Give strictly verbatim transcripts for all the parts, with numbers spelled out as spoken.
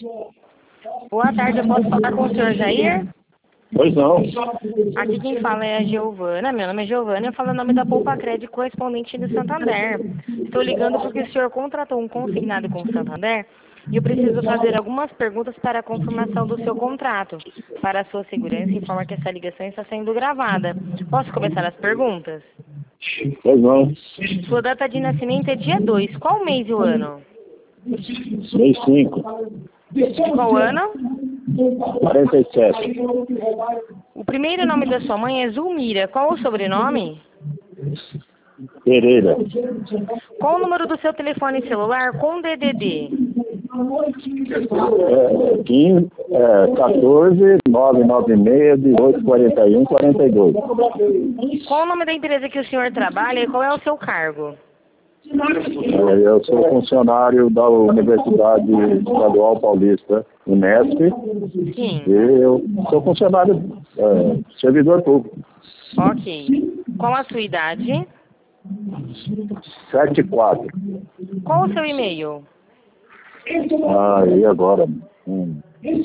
Boa tarde, eu posso falar com o senhor Jair? Pois não. Aqui quem fala é a Giovana, meu nome é Giovana, eu falo o nome da Poupa Crédito correspondente do Santander. Estou ligando porque o senhor contratou um consignado com o Santander e eu preciso fazer algumas perguntas para a confirmação do seu contrato. Para a sua segurança, informa que essa ligação está sendo gravada. Posso começar as perguntas? Pois não. Sua data de nascimento é dia dois. Qual mês e o ano? Mês cinco. De qual ano? quarenta e sete. O primeiro nome da sua mãe é Zulmira. Qual o sobrenome? Pereira. Qual o número do seu telefone celular com D D D? É, quinze, é, quatorze, nove nove seis, dezoito, quarenta e um, quarenta e dois. Qual o nome da empresa que o senhor trabalha e qual é o seu cargo? É, eu sou funcionário da Universidade Estadual Paulista, Unesp. Sim. E eu sou funcionário, é, servidor público. Ok. Qual a sua idade? Sete e quatro. Qual o seu e-mail? Ah, e agora? Hum.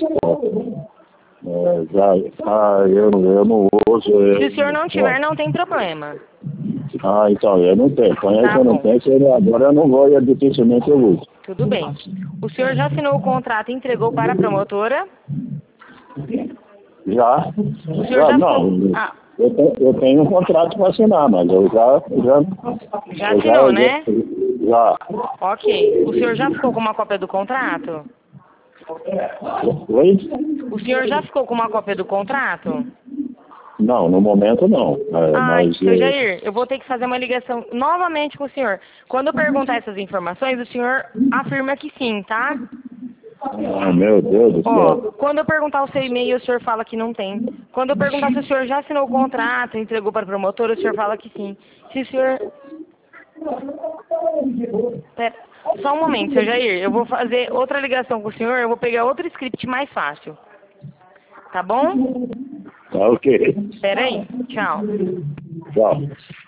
É, já, ah, eu, eu não uso. Eu, Se o senhor não tiver, não tem problema. Ah, então, eu não tenho. Conhece, Tá eu não bom. tenho. Eu, agora eu não vou e dificilmente eu uso. Tudo bem. O senhor já assinou o contrato e entregou para a promotora? Já? O senhor já já não. ficou... Ah, Eu tenho, eu tenho um contrato para assinar, mas eu já. Já, já eu assinou, já, né? Já. Ok. O senhor já ficou com uma cópia do contrato? Oi? O senhor já ficou com uma cópia do contrato? Não, no momento não. É, Ai, mas. seu Eu, Jair, eu vou ter que fazer uma ligação novamente com o senhor. Quando eu perguntar essas informações, o senhor afirma que sim, tá? ah, meu Deus do Ó, céu. quando eu perguntar o seu e-mail, o senhor fala que não tem. Quando eu perguntar se o senhor já assinou o contrato, entregou para a promotora, o senhor fala que sim. Se o senhor... Pera, só um momento, seu Jair. Eu vou fazer outra ligação com o senhor, eu vou pegar outro script mais fácil. Tá bom? Tá ok. Pera aí. Tchau. Tchau.